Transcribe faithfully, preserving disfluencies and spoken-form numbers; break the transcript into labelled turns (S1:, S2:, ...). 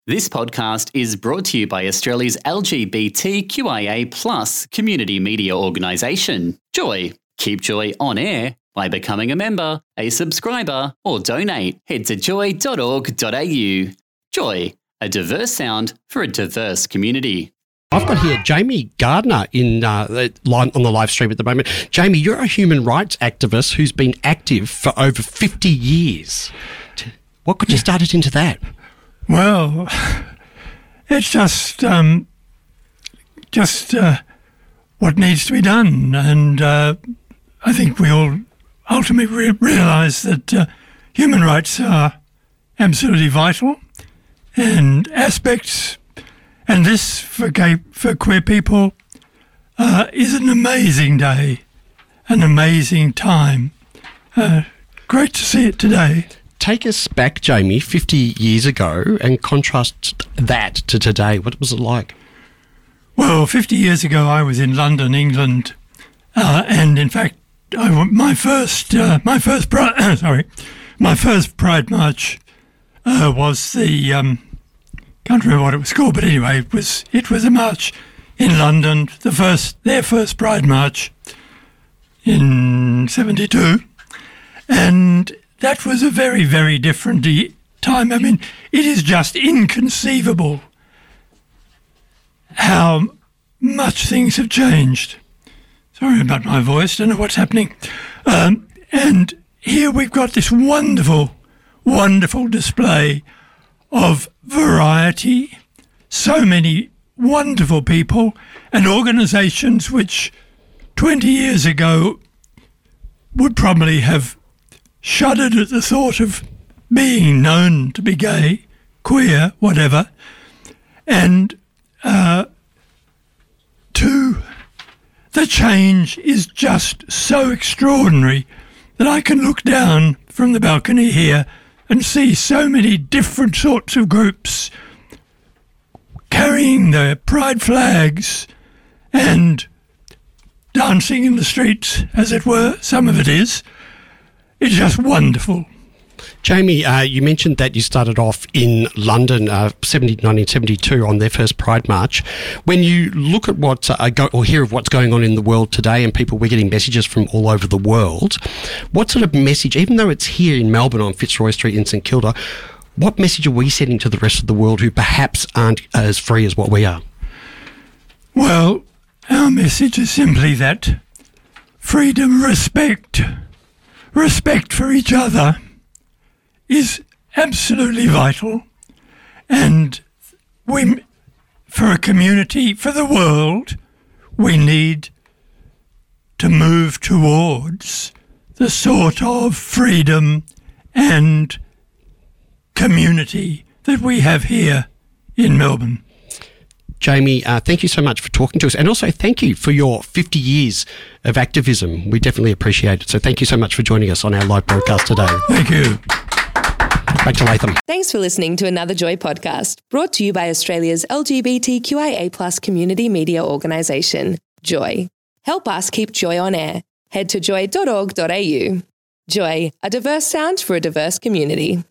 S1: This podcast is brought to you by Australia's L G B T Q I A plus community media organisation, Joy. Keep Joy on air by becoming a member, a subscriber, or donate. Head to joy dot org dot a u. Joy, a diverse sound for a diverse community.
S2: I've got here Jamie Gardner in uh, the line on the live stream at the moment. Jamie, you're a human rights activist who's been active for over fifty years. What got you started into that?
S3: Well, it's just um, just uh, what needs to be done, and uh, I think we all ultimately re- realise that uh, human rights are absolutely vital, and aspects, and this for gay, for queer people uh, is an amazing day, an amazing time. Uh, great to see it today.
S2: Take us back, Jamie, fifty years ago and contrast that to today. What was it like?
S3: Well, fifty years ago I was in London, England, uh, and in fact, I, my first, uh, my first, pri- sorry, my first Pride March uh, was the, um, can't remember what it was called, but anyway, it was it was a march in London, the first, their first Pride March in seventy-two, and that was a very, very different time. I mean, it is just inconceivable how much things have changed. Sorry about my voice, don't know what's happening. Um, and here we've got this wonderful, wonderful display of variety, so many wonderful people and organisations which twenty years ago would probably have shuddered at the thought of being known to be gay, queer, whatever, and uh, two, the change is just so extraordinary that I can look down from the balcony here and see so many different sorts of groups carrying their pride flags and dancing in the streets, as it were. Some of it is. It's just wonderful.
S2: Jamie, uh, you mentioned that you started off in London, uh, nineteen seventy-two, on their first Pride March. When you look at what uh, go, or hear of what's going on in the world today, and people, we're getting messages from all over the world, what sort of message, even though it's here in Melbourne on Fitzroy Street in St Kilda, what message are we sending to the rest of the world who perhaps aren't as free as what we are?
S3: Well, our message is simply that freedom, respect, respect for each other is absolutely vital, and we, for a community, for the world, we need to move towards the sort of freedom and community that we have here in Melbourne.
S2: Jamie, uh, thank you so much for talking to us, and also thank you for your fifty years of activism. We definitely appreciate it. So thank you so much for joining us on our live broadcast today.
S3: Thank you.
S2: Back to Latham.
S4: Thanks for listening to another Joy podcast, brought to you by Australia's L G B T Q I A plus community media organisation, Joy. Help us keep Joy on air. Head to joy dot org dot a u. Joy, a diverse sound for a diverse community.